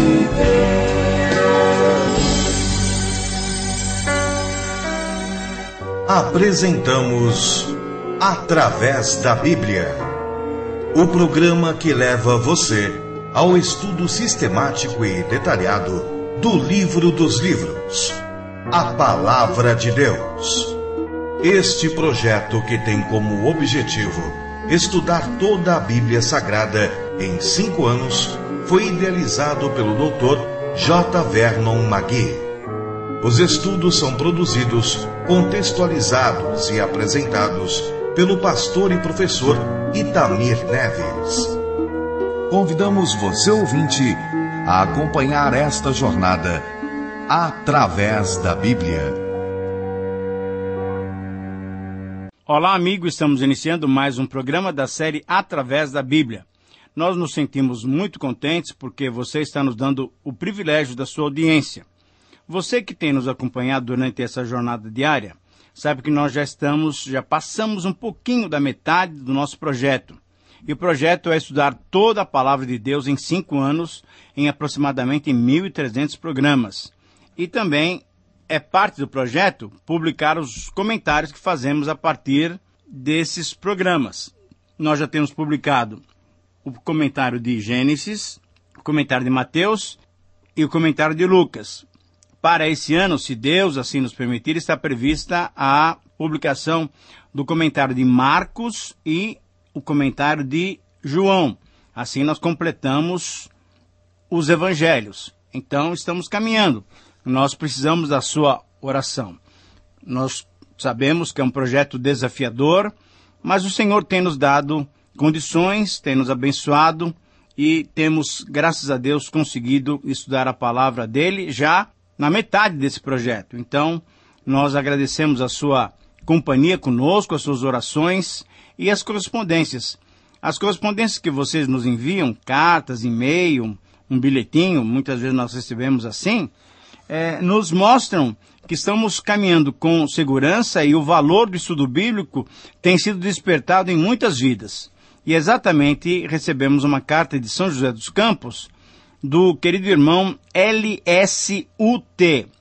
Apresentamos Através da Bíblia, o programa que leva você ao estudo sistemático e detalhado do livro dos livros, a Palavra de Deus. Este projeto, que tem como objetivo estudar toda a Bíblia Sagrada em 5 anos, foi idealizado pelo Dr. J. Vernon McGee. Os estudos são produzidos, contextualizados e apresentados pelo pastor e professor Itamir Neves. Convidamos você, ouvinte, a acompanhar esta jornada através da Bíblia. Olá, amigo, estamos iniciando mais um programa da série Através da Bíblia. Nós nos sentimos muito contentes porque você está nos dando o privilégio da sua audiência. Você que tem nos acompanhado durante essa jornada diária, sabe que nós já passamos um pouquinho da metade do nosso projeto. E o projeto é estudar toda a Palavra de Deus em 5 anos, em aproximadamente 1.300 programas. E também é parte do projeto publicar os comentários que fazemos a partir desses programas. Nós já temos publicado o comentário de Gênesis, o comentário de Mateus e o comentário de Lucas. Para esse ano, se Deus assim nos permitir, está prevista a publicação do comentário de Marcos e o comentário de João. Assim nós completamos os evangelhos. Então estamos caminhando. Nós precisamos da sua oração. Nós sabemos que é um projeto desafiador, mas o Senhor tem nos dado condições, tem nos abençoado e temos, graças a Deus, conseguido estudar a palavra dele já na metade desse projeto. Então, nós agradecemos a sua companhia conosco, as suas orações e as correspondências. As correspondências que vocês nos enviam, cartas, e-mail, um bilhetinho, muitas vezes nós recebemos assim, nos mostram que estamos caminhando com segurança e o valor do estudo bíblico tem sido despertado em muitas vidas. E exatamente recebemos uma carta de São José dos Campos, do querido irmão LSUT.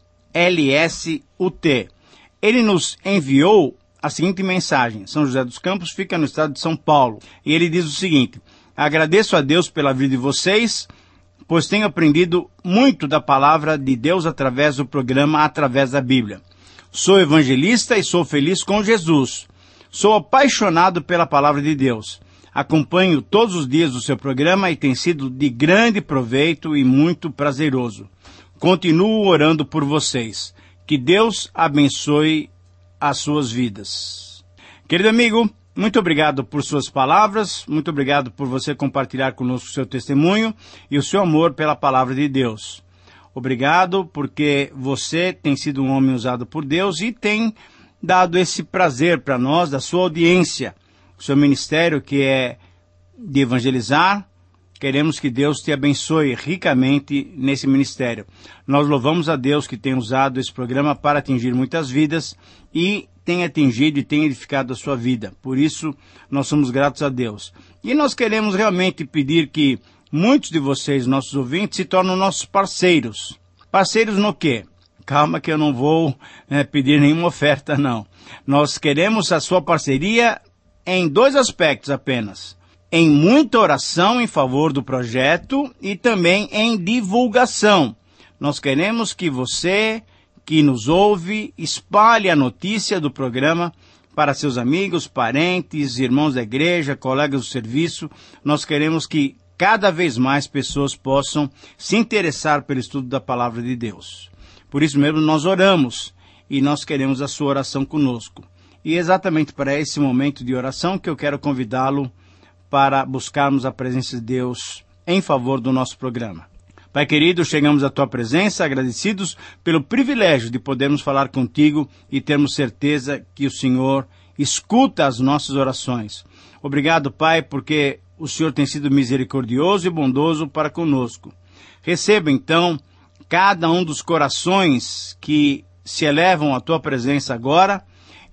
Ele nos enviou a seguinte mensagem. São José dos Campos fica no estado de São Paulo. E ele diz o seguinte: agradeço a Deus pela vida de vocês, pois tenho aprendido muito da palavra de Deus através do programa Através da Bíblia. Sou evangelista e sou feliz com Jesus. Sou apaixonado pela palavra de Deus. Acompanho todos os dias o seu programa e tem sido de grande proveito e muito prazeroso. Continuo orando por vocês. Que Deus abençoe as suas vidas. Querido amigo, muito obrigado por suas palavras, muito obrigado por você compartilhar conosco o seu testemunho e o seu amor pela palavra de Deus. Obrigado porque você tem sido um homem usado por Deus e tem dado esse prazer para nós, da sua audiência. O seu ministério, que é de evangelizar, queremos que Deus te abençoe ricamente nesse ministério. Nós louvamos a Deus que tem usado esse programa para atingir muitas vidas e tem atingido e tem edificado a sua vida. Por isso, nós somos gratos a Deus. E nós queremos realmente pedir que muitos de vocês, nossos ouvintes, se tornem nossos parceiros. Parceiros no quê? Calma que eu não vou pedir nenhuma oferta, não. Nós queremos a sua parceria em 2 aspectos apenas: em muita oração em favor do projeto e também em divulgação. Nós queremos que você, que nos ouve, espalhe a notícia do programa para seus amigos, parentes, irmãos da igreja, colegas do serviço. Nós queremos que cada vez mais pessoas possam se interessar pelo estudo da palavra de Deus. Por isso mesmo nós oramos e nós queremos a sua oração conosco. E exatamente para esse momento de oração que eu quero convidá-lo para buscarmos a presença de Deus em favor do nosso programa. Pai querido, chegamos à tua presença agradecidos pelo privilégio de podermos falar contigo e termos certeza que o Senhor escuta as nossas orações. Obrigado, Pai, porque o Senhor tem sido misericordioso e bondoso para conosco. Receba, então, cada um dos corações que se elevam à tua presença agora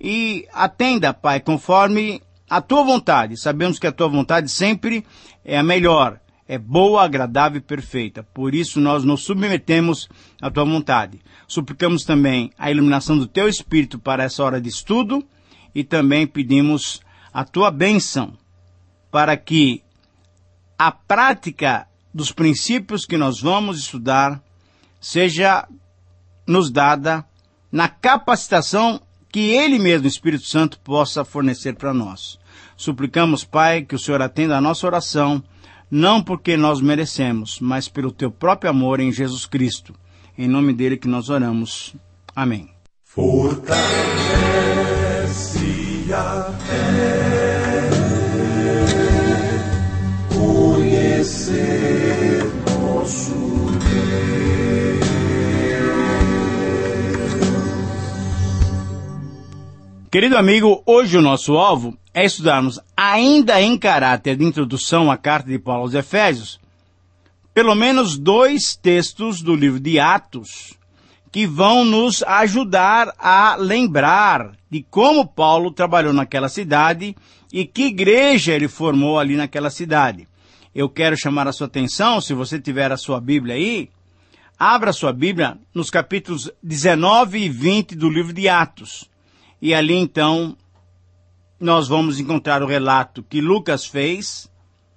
e atenda, Pai, conforme a tua vontade. Sabemos que a tua vontade sempre é a melhor, é boa, agradável e perfeita. Por isso nós nos submetemos à tua vontade. Suplicamos também a iluminação do teu Espírito para essa hora de estudo e também pedimos a tua bênção para que a prática dos princípios que nós vamos estudar seja nos dada na capacitação que Ele mesmo, o Espírito Santo, possa fornecer para nós. Suplicamos, Pai, que o Senhor atenda a nossa oração, não porque nós merecemos, mas pelo teu próprio amor em Jesus Cristo. Em nome dele que nós oramos. Amém. Fortalece a fé, conhecer nosso Deus. Querido amigo, hoje o nosso alvo é estudarmos, ainda em caráter de introdução à carta de Paulo aos Efésios, pelo menos 2 textos do livro de Atos, que vão nos ajudar a lembrar de como Paulo trabalhou naquela cidade e que igreja ele formou ali naquela cidade. Eu quero chamar a sua atenção, se você tiver a sua Bíblia aí, abra a sua Bíblia nos capítulos 19 e 20 do livro de Atos. E ali então nós vamos encontrar o relato que Lucas fez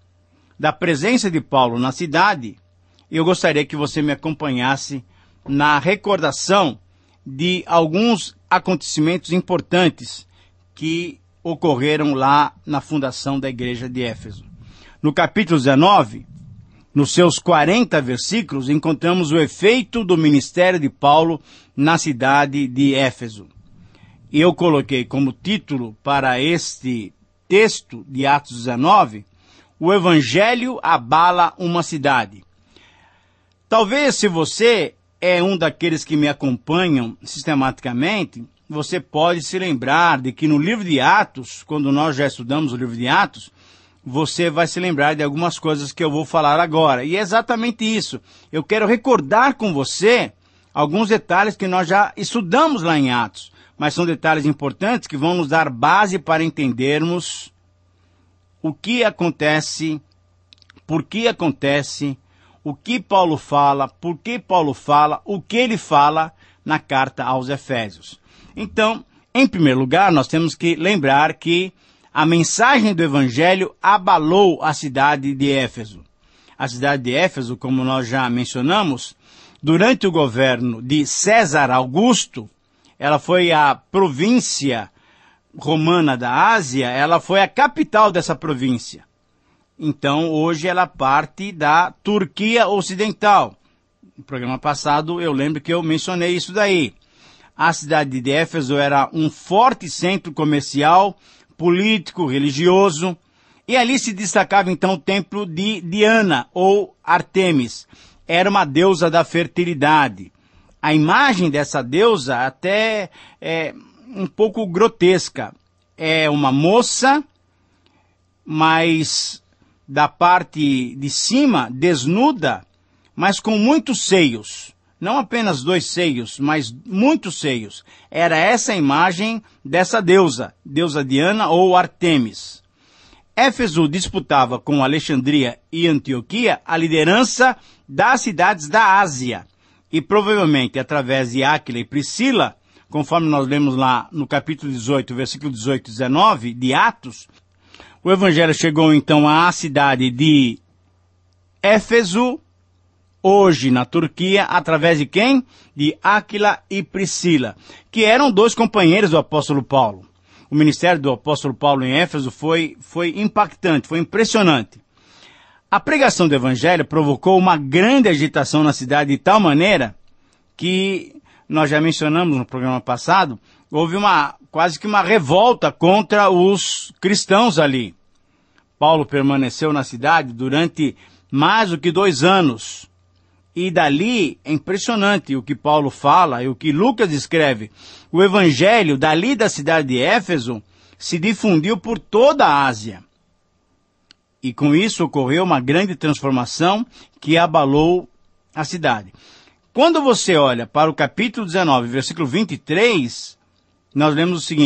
da presença de Paulo na cidade. E eu gostaria que você me acompanhasse na recordação de alguns acontecimentos importantes que ocorreram lá na fundação da igreja de Éfeso. No capítulo 19, nos seus 40 versículos, encontramos o efeito do ministério de Paulo na cidade de Éfeso. E eu coloquei como título para este texto de Atos 19, o Evangelho abala uma cidade. Talvez se você é um daqueles que me acompanham sistematicamente, você pode se lembrar de que no livro de Atos, quando nós já estudamos o livro de Atos, você vai se lembrar de algumas coisas que eu vou falar agora. E é exatamente isso. Eu quero recordar com você alguns detalhes que nós já estudamos lá em Atos, mas são detalhes importantes que vão nos dar base para entendermos o que acontece, por que acontece, o que Paulo fala, por que Paulo fala, o que ele fala na carta aos Efésios. Então, em primeiro lugar, nós temos que lembrar que a mensagem do Evangelho abalou a cidade de Éfeso. A cidade de Éfeso, como nós já mencionamos, durante o governo de César Augusto, ela foi a província romana da Ásia, ela foi a capital dessa província. Então, hoje ela parte da Turquia Ocidental. No programa passado, eu lembro que eu mencionei isso daí. A cidade de Éfeso era um forte centro comercial, político, religioso, e ali se destacava então o templo de Diana, ou Artemis. Era uma deusa da fertilidade. A imagem dessa deusa até é um pouco grotesca. É uma moça, mas da parte de cima, desnuda, mas com muitos seios. Não apenas 2 seios, mas muitos seios. Era essa a imagem dessa deusa, deusa Diana ou Artemis. Éfeso disputava com Alexandria e Antioquia a liderança das cidades da Ásia. E provavelmente através de Áquila e Priscila, conforme nós lemos lá no capítulo 18, versículo 18 e 19 de Atos, o Evangelho chegou então à cidade de Éfeso, hoje na Turquia, através de quem? De Áquila e Priscila, que eram 2 companheiros do apóstolo Paulo. O ministério do apóstolo Paulo em Éfeso foi impactante, foi impressionante. A pregação do Evangelho provocou uma grande agitação na cidade de tal maneira que, nós já mencionamos no programa passado, houve quase que uma revolta contra os cristãos ali. Paulo permaneceu na cidade durante mais do que 2 anos. E dali, é impressionante o que Paulo fala e o que Lucas escreve. O Evangelho dali da cidade de Éfeso se difundiu por toda a Ásia. E com isso ocorreu uma grande transformação que abalou a cidade. Quando você olha para o capítulo 19, versículo 23, nós lemos o seguinte: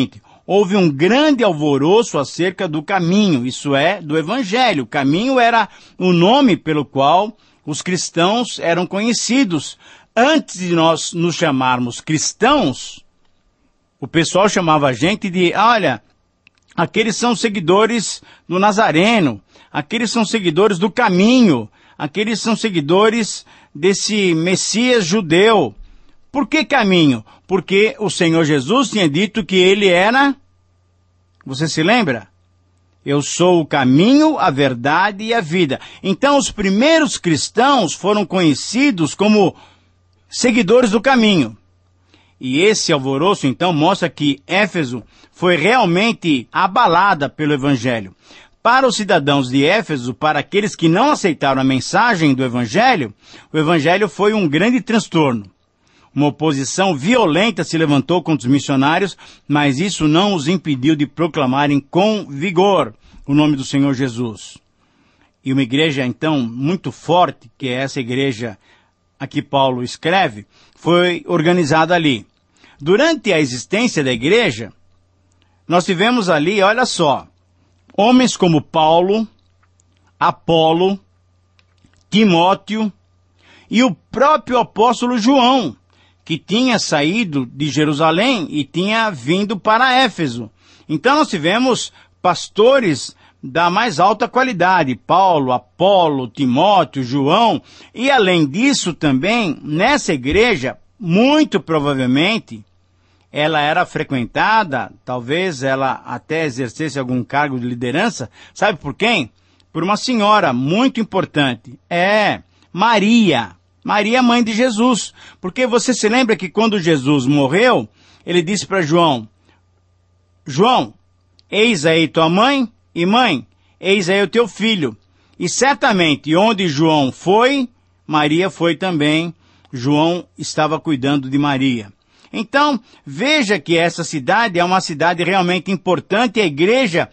houve um grande alvoroço acerca do caminho, isso é, do Evangelho. O caminho era o nome pelo qual os cristãos eram conhecidos. Antes de nós nos chamarmos cristãos, o pessoal chamava a gente de, olha, aqueles são seguidores do Nazareno, aqueles são seguidores do caminho, aqueles são seguidores desse Messias judeu. Por que caminho? Porque o Senhor Jesus tinha dito que ele era, você se lembra? Eu sou o caminho, a verdade e a vida. Então os primeiros cristãos foram conhecidos como seguidores do caminho. E esse alvoroço, então, mostra que Éfeso foi realmente abalada pelo Evangelho. Para os cidadãos de Éfeso, para aqueles que não aceitaram a mensagem do Evangelho, o Evangelho foi um grande transtorno. Uma oposição violenta se levantou contra os missionários, mas isso não os impediu de proclamarem com vigor o nome do Senhor Jesus. E uma igreja, então, muito forte, que é essa igreja a que Paulo escreve, foi organizada ali. Durante a existência da igreja, nós tivemos ali, olha só, homens como Paulo, Apolo, Timóteo e o próprio apóstolo João, que tinha saído de Jerusalém e tinha vindo para Éfeso. Então nós tivemos pastores da mais alta qualidade, Paulo, Apolo, Timóteo, João, e além disso também, nessa igreja, muito provavelmente, ela era frequentada, talvez ela até exercesse algum cargo de liderança, sabe por quem? Por uma senhora muito importante, Maria. Maria, mãe de Jesus. Porque você se lembra que quando Jesus morreu, ele disse para João, João, eis aí tua mãe, e mãe, eis aí o teu filho. E certamente onde João foi, Maria foi também. João estava cuidando de Maria. Então, veja que essa cidade é uma cidade realmente importante. A igreja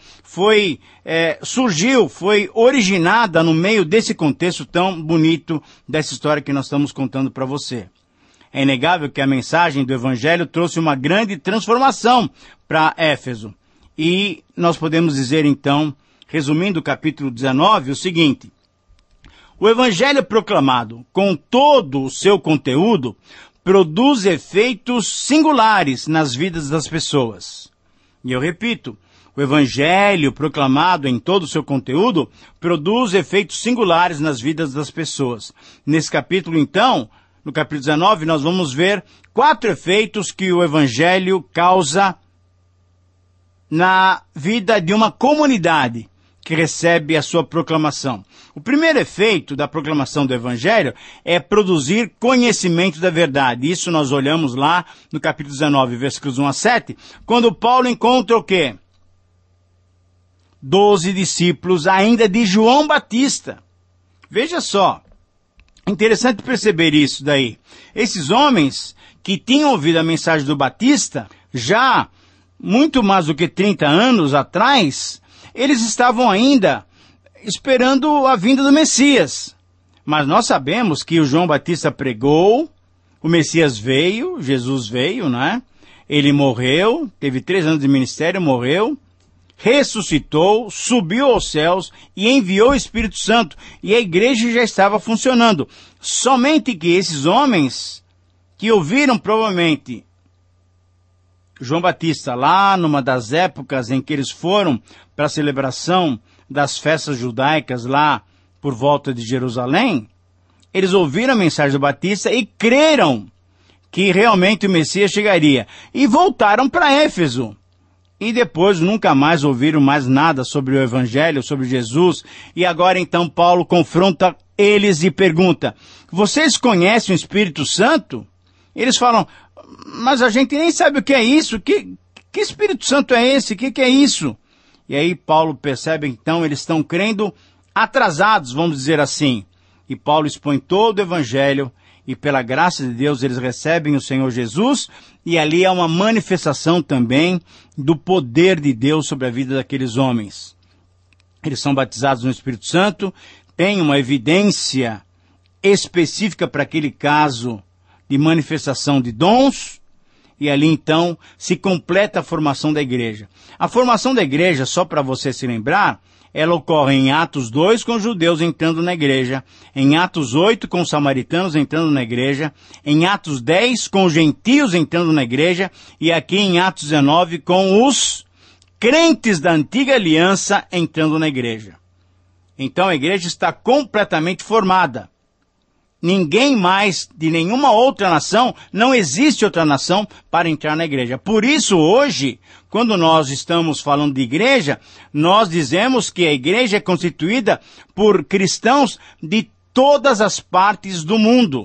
surgiu, foi originada no meio desse contexto tão bonito dessa história que nós estamos contando para você. É inegável que a mensagem do Evangelho trouxe uma grande transformação para Éfeso. E nós podemos dizer então, resumindo o capítulo 19, o seguinte: o Evangelho proclamado, com todo o seu conteúdo, produz efeitos singulares nas vidas das pessoas. E eu repito, o Evangelho proclamado em todo o seu conteúdo produz efeitos singulares nas vidas das pessoas. Nesse capítulo, então, no capítulo 19, nós vamos ver 4 efeitos que o Evangelho causa na vida de uma comunidade que recebe a sua proclamação. O primeiro efeito da proclamação do Evangelho é produzir conhecimento da verdade. Isso nós olhamos lá no capítulo 19, versículos 1 a 7, quando Paulo encontra o quê? 12 discípulos ainda de João Batista. Veja só, é interessante perceber isso daí. Esses homens que tinham ouvido a mensagem do Batista, já muito mais do que 30 anos atrás, eles estavam ainda esperando a vinda do Messias. Mas nós sabemos que o João Batista pregou, o Messias veio, Jesus veio, né? Ele morreu, teve 3 anos de ministério, morreu, ressuscitou, subiu aos céus e enviou o Espírito Santo. E a igreja já estava funcionando. Somente que esses homens que ouviram provavelmente João Batista lá numa das épocas em que eles foram para a celebração das festas judaicas lá por volta de Jerusalém, eles ouviram a mensagem do Batista e creram que realmente o Messias chegaria. E voltaram para Éfeso. E depois nunca mais ouviram mais nada sobre o Evangelho, sobre Jesus. E agora então Paulo confronta eles e pergunta: vocês conhecem o Espírito Santo? Eles falam: mas a gente nem sabe o que é isso. Que Espírito Santo é esse? Que é isso? E aí Paulo percebe, então, eles estão crendo atrasados, vamos dizer assim. E Paulo expõe todo o Evangelho e pela graça de Deus eles recebem o Senhor Jesus e ali há uma manifestação também do poder de Deus sobre a vida daqueles homens. Eles são batizados no Espírito Santo, tem uma evidência específica para aquele caso de manifestação de dons E ali então se completa a formação da igreja. A formação da igreja, só para você se lembrar, ela ocorre em Atos 2 com os judeus entrando na igreja, em Atos 8 com os samaritanos entrando na igreja, em Atos 10 com os gentios entrando na igreja e aqui em Atos 19 com os crentes da antiga aliança entrando na igreja. Então a igreja está completamente formada. Ninguém mais de nenhuma outra nação, não existe outra nação para entrar na igreja. Por isso hoje, quando nós estamos falando de igreja, nós dizemos que a igreja é constituída por cristãos de todas as partes do mundo.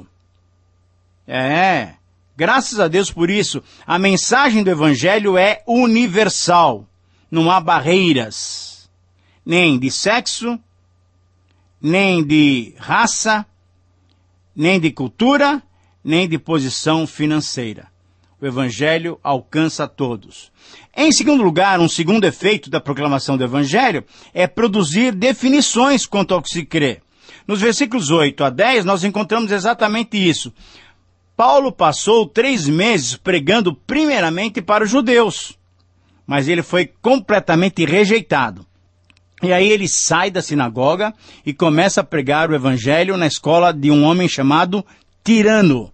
Graças a Deus por isso. A mensagem do Evangelho é universal. Não há barreiras, nem de sexo, nem de raça, nem de cultura, nem de posição financeira. O Evangelho alcança a todos. Em segundo lugar, um segundo efeito da proclamação do Evangelho é produzir definições quanto ao que se crê. Nos versículos 8 a 10, nós encontramos exatamente isso. Paulo passou 3 meses pregando primeiramente para os judeus, mas ele foi completamente rejeitado. E aí ele sai da sinagoga e começa a pregar o evangelho na escola de um homem chamado Tirano.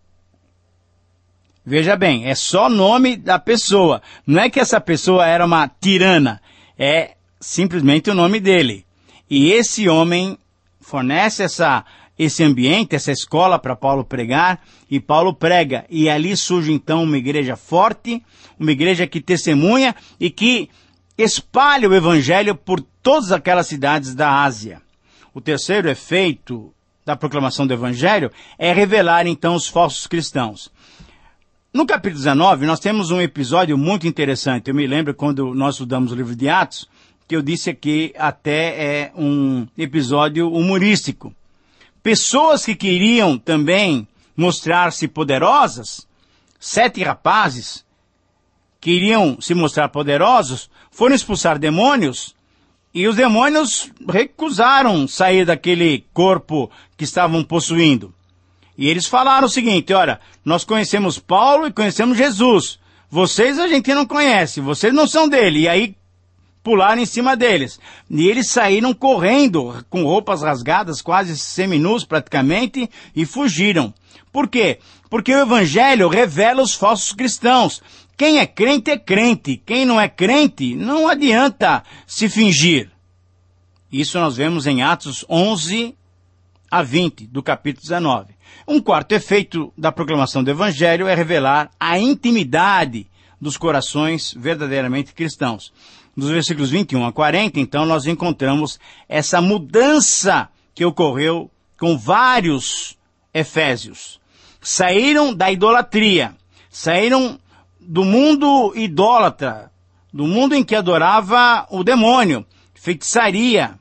Veja bem, é só nome da pessoa. Não é que essa pessoa era uma tirana, é simplesmente o nome dele. E esse homem fornece esse ambiente, essa escola para Paulo pregar, e Paulo prega. E ali surge então uma igreja forte, uma igreja que testemunha e que espalha o evangelho por todas aquelas cidades da Ásia. O terceiro efeito da proclamação do evangelho é revelar então os falsos cristãos. No capítulo 19, nós temos um episódio muito interessante. Eu me lembro quando nós estudamos o livro de Atos, que eu disse aqui até é um episódio humorístico. Pessoas que queriam também mostrar-se poderosas, 7 rapazes, queriam se mostrar poderosos, foram expulsar demônios, e os demônios recusaram sair daquele corpo que estavam possuindo. E eles falaram o seguinte: olha, nós conhecemos Paulo e conhecemos Jesus. Vocês a gente não conhece, vocês não são dele. E aí pularam em cima deles. E eles saíram correndo, com roupas rasgadas, quase seminus praticamente, e fugiram. Por quê? Porque o Evangelho revela os falsos cristãos. Quem é crente, quem não é crente, não adianta se fingir. Isso nós vemos em Atos 11 a 20, do capítulo 19. Um quarto efeito da proclamação do Evangelho é revelar a intimidade dos corações verdadeiramente cristãos. Nos versículos 21 a 40, então, nós encontramos essa mudança que ocorreu com vários efésios. Saíram da idolatria, saíram do mundo idólatra, do mundo em que adorava o demônio, feitiçaria,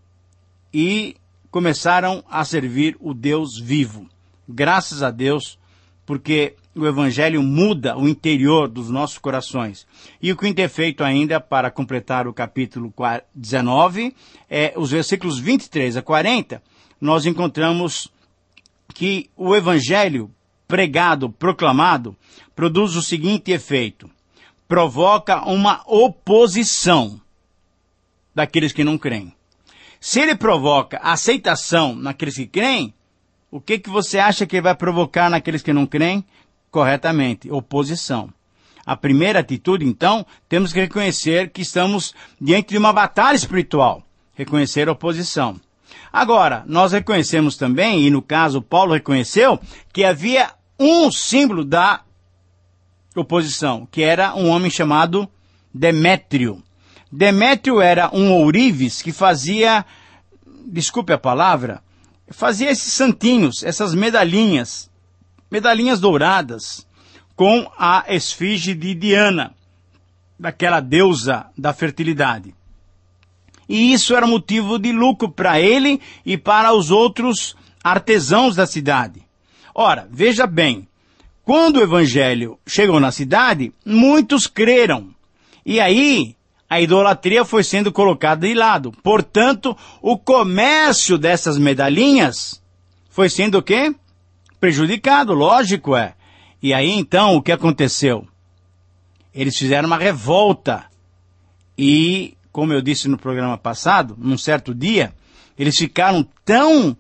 e começaram a servir o Deus vivo. Graças a Deus, porque o Evangelho muda o interior dos nossos corações. E o quinto efeito ainda, para completar o capítulo 19, os versículos 23 a 40, nós encontramos que o Evangelho pregado, proclamado, produz o seguinte efeito: provoca uma oposição daqueles que não creem. Se ele provoca aceitação naqueles que creem, o que você acha que ele vai provocar naqueles que não creem? Corretamente, oposição. A primeira atitude, então, temos que reconhecer que estamos diante de uma batalha espiritual. Reconhecer a oposição. Agora, nós reconhecemos também, e no caso Paulo reconheceu, que havia um símbolo da oposição, que era um homem chamado Demétrio. Demétrio era um ourives que fazia, desculpe a palavra, fazia esses santinhos, essas medalhinhas douradas, com a esfinge de Diana, daquela deusa da fertilidade. E isso era motivo de lucro para ele e para os outros artesãos da cidade. Ora, veja bem, quando o evangelho chegou na cidade, muitos creram. E aí, a idolatria foi sendo colocada de lado. Portanto, o comércio dessas medalhinhas foi sendo o quê? Prejudicado, lógico é. E aí então o que aconteceu? Eles fizeram uma revolta e, como eu disse no programa passado, num certo dia, eles ficaram tão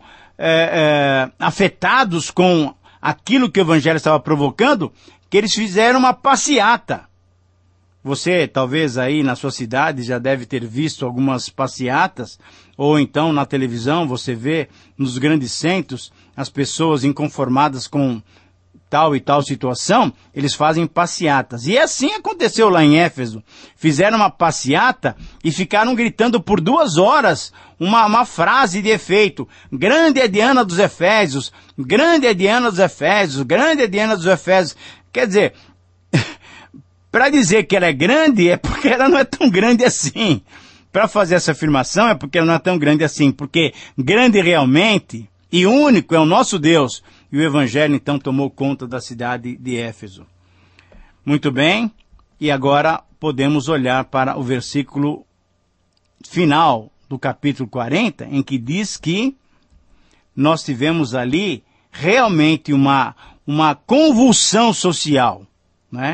afetados com aquilo que o evangelho estava provocando, que eles fizeram uma passeata. Você, talvez aí na sua cidade, já deve ter visto algumas passeatas, ou então na televisão você vê nos grandes centros as pessoas inconformadas com tal e tal situação, eles fazem passeatas. E assim aconteceu lá em Éfeso. Fizeram uma passeata e ficaram gritando por 2 horas uma frase de efeito. Grande é Diana dos Efésios, grande é Diana dos Efésios, grande é Diana dos Efésios. Quer dizer, para dizer que ela é grande é porque ela não é tão grande assim. Para fazer essa afirmação é porque ela não é tão grande assim. Porque grande realmente e único é o nosso Deus. E o Evangelho, então, tomou conta da cidade de Éfeso. Muito bem, e agora podemos olhar para o versículo final do capítulo 40, em que diz que nós tivemos ali realmente uma convulsão social, né?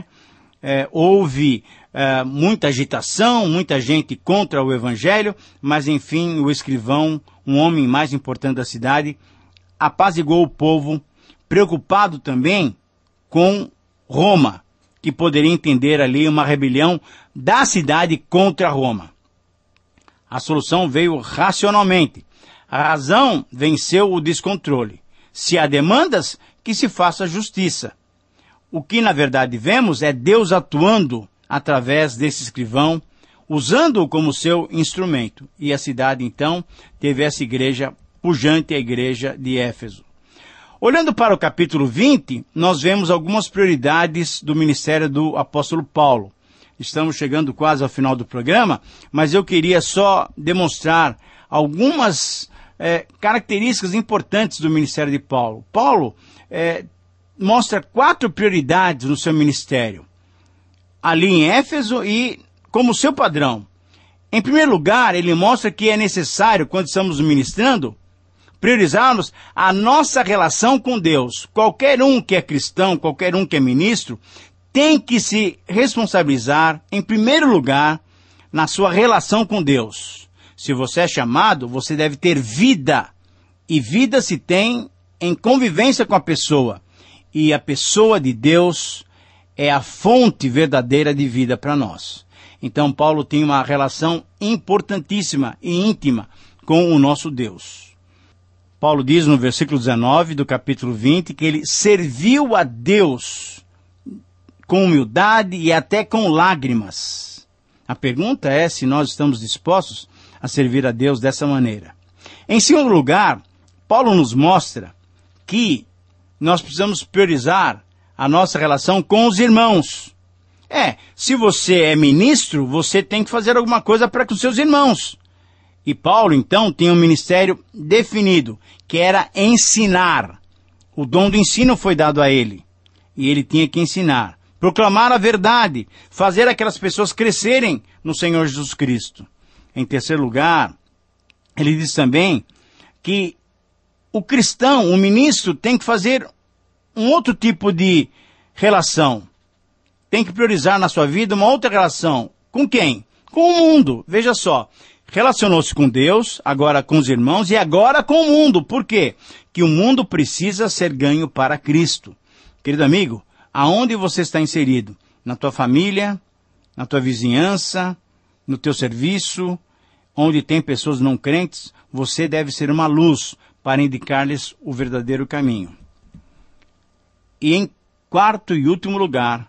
Houve muita agitação, muita gente contra o Evangelho, mas enfim, o escrivão, um homem mais importante da cidade, apaziguou o povo, preocupado também com Roma, que poderia entender ali uma rebelião da cidade contra Roma. A solução veio racionalmente. A razão venceu o descontrole. Se há demandas, que se faça justiça. O que na verdade vemos é Deus atuando através desse escrivão, usando-o como seu instrumento. E a cidade então teve essa igreja pujante, a igreja de Éfeso. Olhando para o capítulo 20, nós vemos algumas prioridades do ministério do apóstolo Paulo. Estamos chegando quase ao final do programa, mas eu queria só demonstrar algumas características importantes do ministério de Paulo. Paulo mostra 4 prioridades no seu ministério, ali em Éfeso e como seu padrão. Em primeiro lugar, ele mostra que é necessário, quando estamos ministrando, priorizarmos a nossa relação com Deus. Qualquer um que é cristão, qualquer um que é ministro, tem que se responsabilizar, em primeiro lugar, na sua relação com Deus. Se você é chamado, você deve ter vida. E vida se tem em convivência com a pessoa. E a pessoa de Deus é a fonte verdadeira de vida para nós. Então, Paulo tem uma relação importantíssima e íntima com o nosso Deus. Paulo diz no versículo 19 do capítulo 20 que ele serviu a Deus com humildade e até com lágrimas. A pergunta é se nós estamos dispostos a servir a Deus dessa maneira. Em segundo lugar, Paulo nos mostra que nós precisamos priorizar a nossa relação com os irmãos. Se você é ministro, você tem que fazer alguma coisa para com os seus irmãos. E Paulo, então, tem um ministério definido, que era ensinar. O dom do ensino foi dado a ele. E ele tinha que ensinar. Proclamar a verdade. Fazer aquelas pessoas crescerem no Senhor Jesus Cristo. Em terceiro lugar, ele diz também que o cristão, o ministro, tem que fazer um outro tipo de relação. Tem que priorizar na sua vida uma outra relação. Com quem? Com o mundo. Veja só. Relacionou-se com Deus, agora com os irmãos e agora com o mundo. Por quê? Que o mundo precisa ser ganho para Cristo. Querido amigo, aonde você está inserido? Na tua família, na tua vizinhança, no teu serviço, onde tem pessoas não crentes, você deve ser uma luz para indicar-lhes o verdadeiro caminho. E em quarto e último lugar,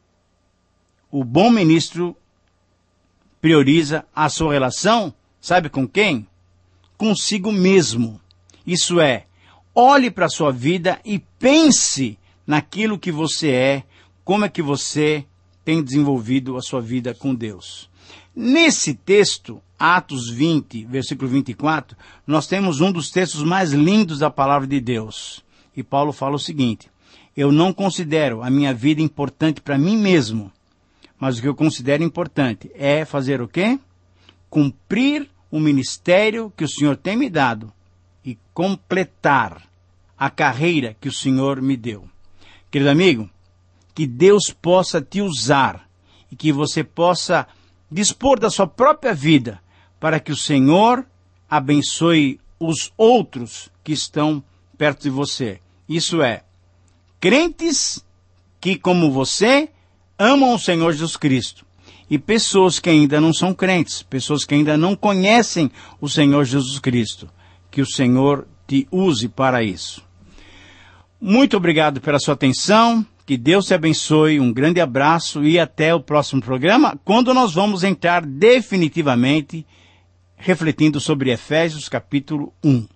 o bom ministro prioriza a sua relação, sabe com quem? Consigo mesmo. Isso é, olhe para a sua vida e pense naquilo que você é, como é que você tem desenvolvido a sua vida com Deus. Nesse texto, Atos 20, versículo 24, nós temos um dos textos mais lindos da palavra de Deus. E Paulo fala o seguinte: eu não considero a minha vida importante para mim mesmo, mas o que eu considero importante é fazer o quê? Cumprir o ministério que o Senhor tem me dado e completar a carreira que o Senhor me deu. Querido amigo, que Deus possa te usar e que você possa dispor da sua própria vida para que o Senhor abençoe os outros que estão perto de você. Isso é, crentes que, como você, amam o Senhor Jesus Cristo. E pessoas que ainda não são crentes, pessoas que ainda não conhecem o Senhor Jesus Cristo. Que o Senhor te use para isso. Muito obrigado pela sua atenção. Que Deus te abençoe. Um grande abraço e até o próximo programa, quando nós vamos entrar definitivamente refletindo sobre Efésios capítulo 1.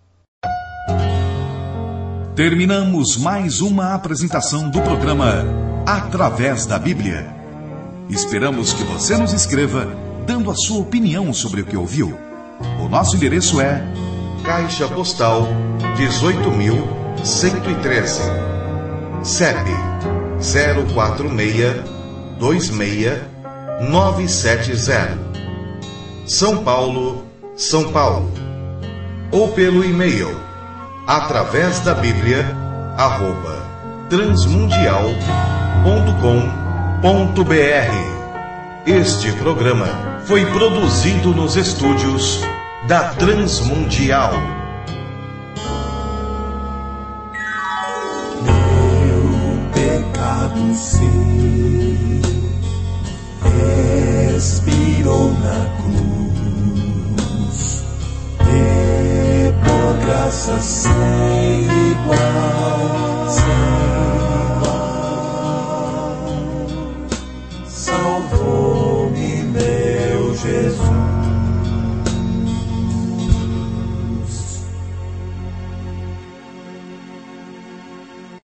Terminamos mais uma apresentação do programa Através da Bíblia. Esperamos que você nos escreva, dando a sua opinião sobre o que ouviu. O nosso endereço é Caixa Postal 18.113, CEP 04626-970, São Paulo, São Paulo. Ou pelo e-mail através da Bíblia @transmundial.com.br. Este programa foi produzido nos estúdios da Transmundial. Meu pecado sim expirou na cruz, e por graça sem igual